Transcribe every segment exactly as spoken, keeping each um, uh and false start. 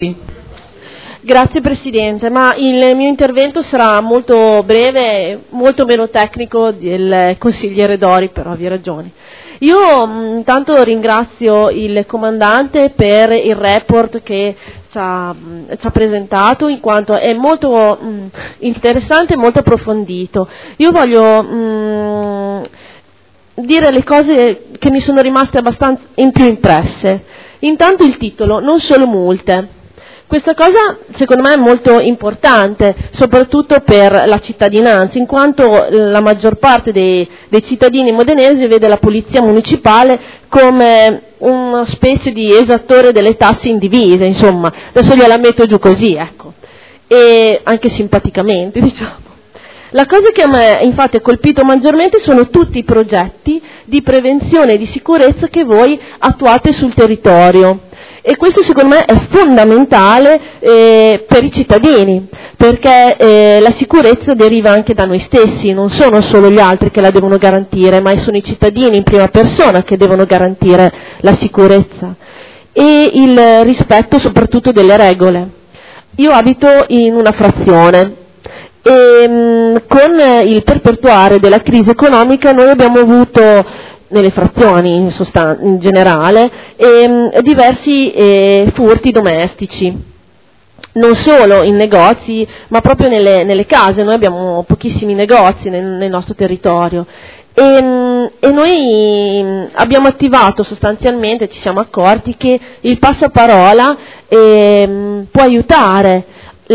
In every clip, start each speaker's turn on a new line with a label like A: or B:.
A: Grazie Presidente, ma il mio intervento sarà molto breve, molto meno tecnico del consigliere Dori per ovvie ragioni. Io intanto ringrazio il comandante per il report che ci ha, ci ha presentato, in quanto è molto mh, interessante e molto approfondito. Io voglio mh, dire le cose che mi sono rimaste abbastanza in più impresse. Intanto il titolo, non solo multe. Questa cosa secondo me è molto importante, soprattutto per la cittadinanza, in quanto la maggior parte dei, dei cittadini modenesi vede la polizia municipale come una specie di esattore delle tasse indivise, insomma, adesso gliela metto giù così, ecco, e anche simpaticamente, diciamo. La cosa che a me infatti ha colpito maggiormente sono tutti i progetti di prevenzione e di sicurezza che voi attuate sul territorio. E questo secondo me è fondamentale eh, per i cittadini, perché eh, la sicurezza deriva anche da noi stessi, non sono solo gli altri che la devono garantire, ma sono i cittadini in prima persona che devono garantire la sicurezza e il rispetto soprattutto delle regole. Io abito in una frazione e mh, con il perpetuare della crisi economica noi abbiamo avuto nelle frazioni in, sostan- in generale, e, diversi eh, furti domestici, non solo in negozi, ma proprio nelle, nelle case. Noi abbiamo pochissimi negozi nel, nel nostro territorio e, e noi abbiamo attivato sostanzialmente, ci siamo accorti che il passaparola eh, può aiutare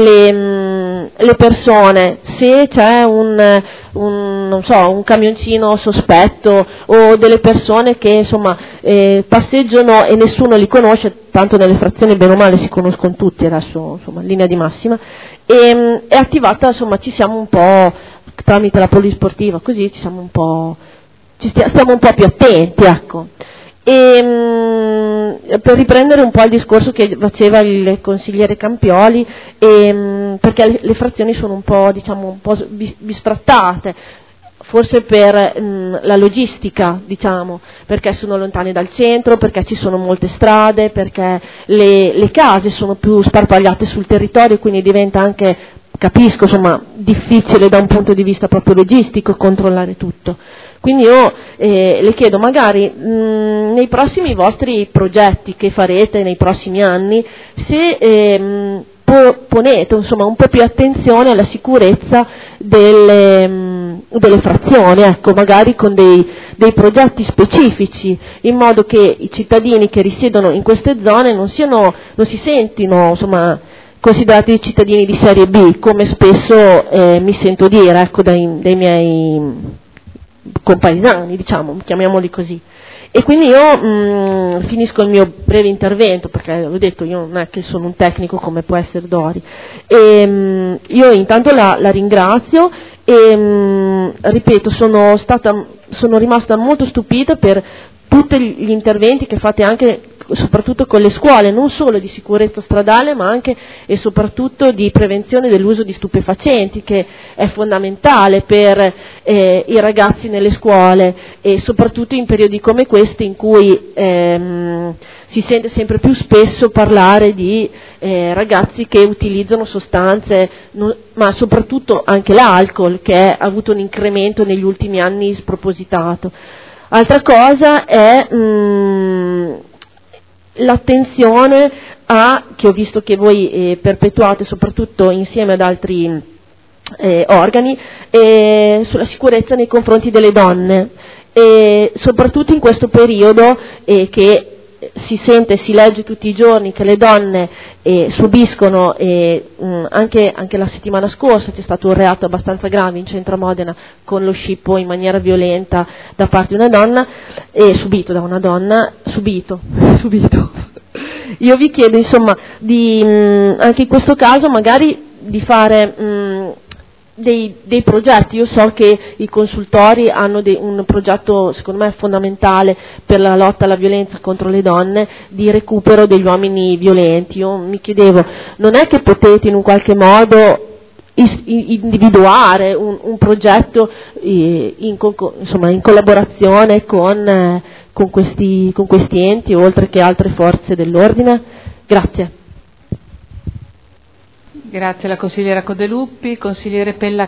A: Le, le persone se c'è un, un, non so, un camioncino sospetto o delle persone che insomma eh, passeggiano e nessuno li conosce, tanto nelle frazioni bene o male si conoscono tutti adesso, insomma, linea di massima, e è attivata, insomma, ci siamo un po' tramite la polisportiva, così ci siamo un po', ci stia, stiamo un po' più attenti, ecco. E, mh, per riprendere un po' il discorso che faceva il consigliere Campioli, e, mh, perché le, le frazioni sono un po', diciamo, un po' bisfrattate, forse per mh, la logistica, diciamo, perché sono lontane dal centro, perché ci sono molte strade, perché le, le case sono più sparpagliate sul territorio, quindi diventa anche, capisco, insomma, difficile da un punto di vista proprio logistico controllare tutto. Quindi io eh, le chiedo magari mh, nei prossimi vostri progetti che farete nei prossimi anni, se eh, po- ponete insomma un po' più attenzione alla sicurezza delle, mh, delle frazioni, ecco, magari con dei, dei progetti specifici, in modo che i cittadini che risiedono in queste zone non siano, non si sentino, insomma, considerati cittadini di serie B, come spesso eh, mi sento dire, ecco, dai, dai miei compaesani, diciamo, chiamiamoli così. E quindi io mh, finisco il mio breve intervento, perché l'ho detto, io non è che sono un tecnico come può essere Dori, e mh, io intanto la, la ringrazio e mh, ripeto, sono stata, sono rimasta molto stupita per tutti gli interventi che fate anche soprattutto con le scuole, non solo di sicurezza stradale, ma anche e soprattutto di prevenzione dell'uso di stupefacenti, che è fondamentale per eh, i ragazzi nelle scuole, e soprattutto in periodi come questi in cui ehm, si sente sempre più spesso parlare di eh, ragazzi che utilizzano sostanze, non, ma soprattutto anche l'alcol, che ha avuto un incremento negli ultimi anni spropositato. Altra cosa è mh, l'attenzione a, che ho visto che voi eh, perpetuate soprattutto insieme ad altri eh, organi, eh, sulla sicurezza nei confronti delle donne, e soprattutto in questo periodo eh, che si sente e si legge tutti i giorni che le donne eh, subiscono, eh, mh, anche, anche la settimana scorsa c'è stato un reato abbastanza grave in centro a Modena con lo scippo in maniera violenta da parte di una donna, e eh, subito da una donna, subito, subito. Io vi chiedo insomma di, mh, anche in questo caso magari di fare mh, Dei, dei progetti. Io so che i consultori hanno dei, un progetto secondo me fondamentale per la lotta alla violenza contro le donne, di recupero degli uomini violenti. Io mi chiedevo, non è che potete in un qualche modo is, individuare un, un progetto eh, in, insomma, in collaborazione con, eh, con, questi, con questi enti, oltre che altre forze dell'ordine? Grazie.
B: Grazie alla consigliera Codeluppi. Consigliere Pella